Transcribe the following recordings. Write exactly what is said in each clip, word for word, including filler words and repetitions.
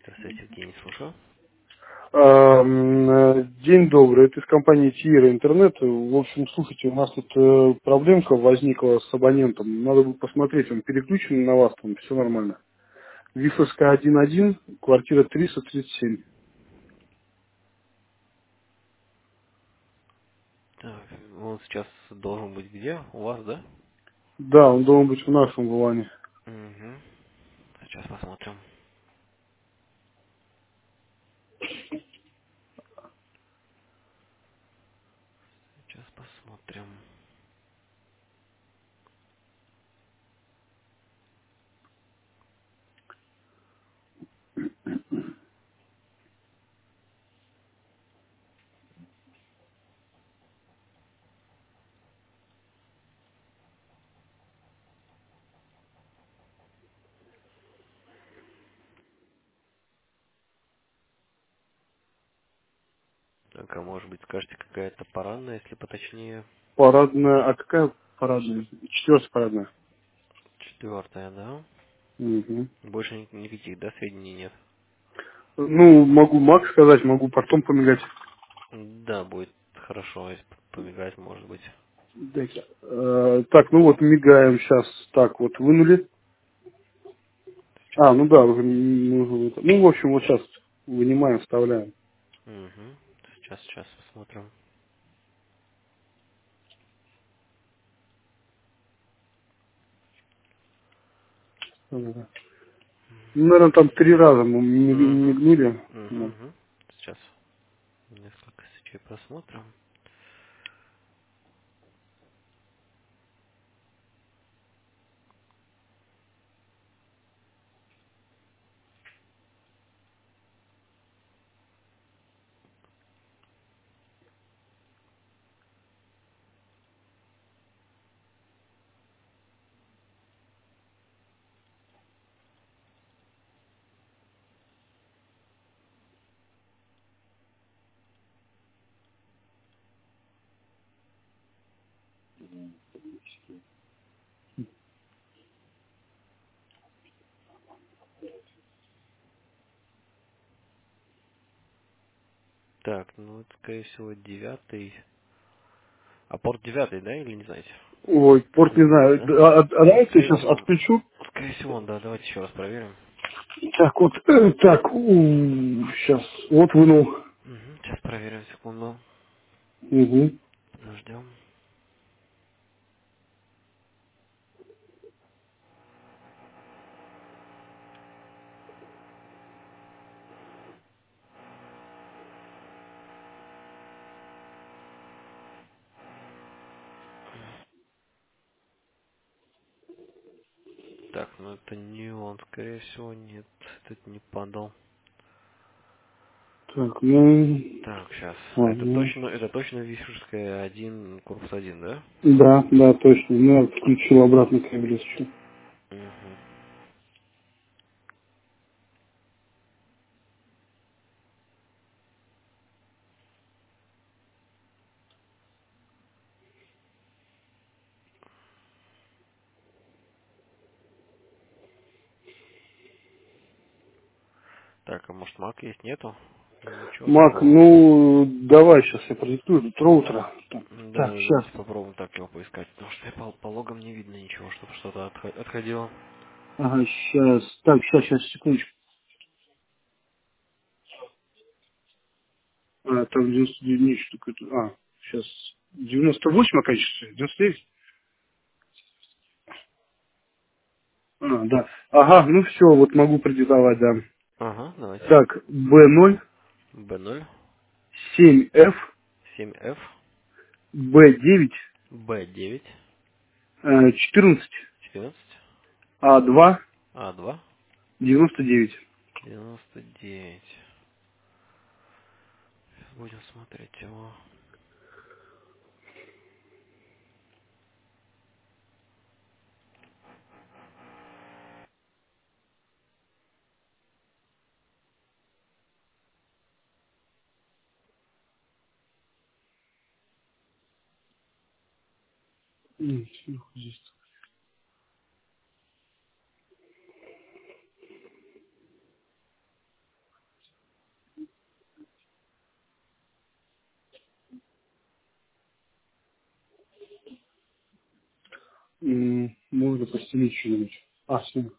Здравствуйте, Евгений, слушаю. Ам, э, День добрый, это из компании Тиера Интернет. В общем, слушайте, у нас тут э, проблемка возникла с абонентом. Надо будет посмотреть, он переключен на вас, там все нормально. ВИФСК один один, квартира триста тридцать семь. Так, он сейчас должен быть где? У вас, да? Да, он должен быть в нашем Вулане. Угу. Сейчас посмотрим. Сейчас посмотрим. Так, а может быть, скажете, какая-то парадная, если поточнее? Парадная, а какая парадная? Четвертая парадная. Четвертая, да? Мгм. Больше ни- никаких, да, сведений нет? Ну, могу Макс сказать, могу потом помигать. Да, будет хорошо, если помигать, может быть. Дайте. Э, так, ну вот мигаем сейчас. Так, вот вынули. Сейчас. А, ну да, уже нужно это. Ну, в общем, вот сейчас вынимаем, вставляем. Угу. Сейчас, сейчас посмотрим. Ага. Ну, наверное, там три раза мы ми- Угу. мигнули. Угу, Ну, угу. Сейчас несколько свечей просмотрим. Так, ну это, скорее всего, девятый. А порт девятый, да, или не знаете? ой, порт не Не, знаю. да? А, а- а Ну, давайте я скорее сейчас всего, он. отключу. Скорее всего, он, да. Давайте еще раз проверим. Так, вот, э, так, сейчас, вот вынул. Угу, сейчас проверим, секунду. Угу. Подождем. Так, ну это не он, скорее всего, нет. Этот не падал. Так, ну, Так, сейчас. Это ладно. точно, это точно Вишерская один, корпус один, да? Да, да, точно. Ну, я включил обратно кабель еще. Угу. Так, а может мак есть? Нету? Ничего Мак, особого. ну, давай сейчас я продиктую. Тут роутера. Так, так, Да, сейчас. давайте попробуем так его поискать, потому что по, по логам не видно ничего, чтобы что-то отхо- отходило. Ага, сейчас. Так, сейчас, сейчас, секундочку. А, там девяносто девять штук. это- А, сейчас. девяносто восемь окончится. девяносто девять. А, да. Ага, ну все, вот могу продиктовать, да. Ага, давайте. Так, бэ ноль, бэ ноль, семь эф, семь эф, бэ девять, бэ девять, э, четырнадцать, четырнадцать, а два, а два, девяносто девять. девяносто девять. Сейчас будем смотреть его. М, сверху здесь. М, Можно постелить что-нибудь. А, все.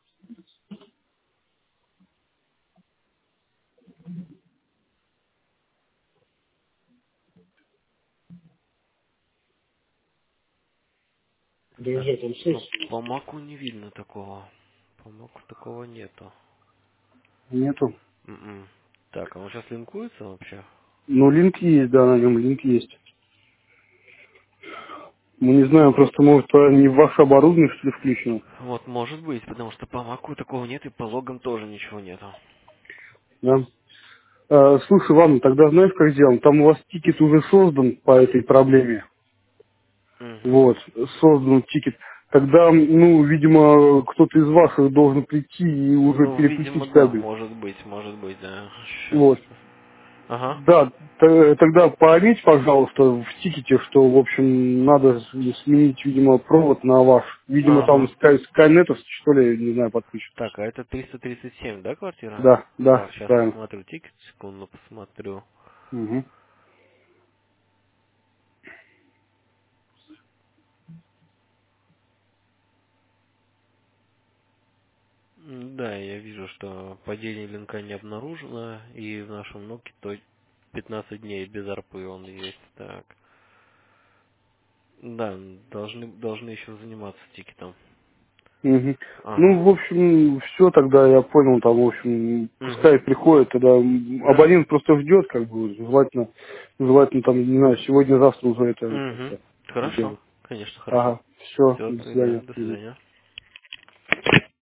Так, Друзья, там ну, шесть? по маку не видно такого. По маку такого нету. Нету. М-м. Так, а он сейчас линкуется вообще? Ну, линк есть, да, на нем линк есть. Мы не знаем, просто, может, а, не в ваше оборудование, что ли, включено. Вот, может быть, потому что по маку такого нет, и по логам тоже ничего нету. Да? А, слушай, ладно, тогда знаешь, как сделаем? Там у вас тикет уже создан по этой проблеме. Угу. Вот, создан тикет. Тогда, ну, видимо, кто-то из ваших должен прийти и уже Ну, видимо, перепустить да, кабель. может быть, может быть, да. Сейчас. Вот. Ага. Да, т- тогда пометь, пожалуйста, в тикете, что, в общем, надо с- сменить, видимо, провод на ваш. Видимо, там Ага. Sky- Skynet, что ли, не знаю, подключен. Так, а это триста тридцать семь, да, квартира? Да, да, Так, сейчас правильно. посмотрю тикет, секунду посмотрю. Угу. М, Да, я вижу, что падение линка не обнаружено, и в нашем ноке то пятнадцать дней без арпы он есть. Так. Да, должны, должны еще заниматься тикетом. Угу. Ну, Ага. в общем, все тогда я понял, там, в общем, Угу. пускай приходит, тогда м, абонент просто ждет, как бы, желательно, желательно, там, не знаю, сегодня-завтра уже это Угу. как-то Хорошо. сделать. Конечно, хорошо. Ага, все, Все, до тогда свидания. до Мгм. свидания.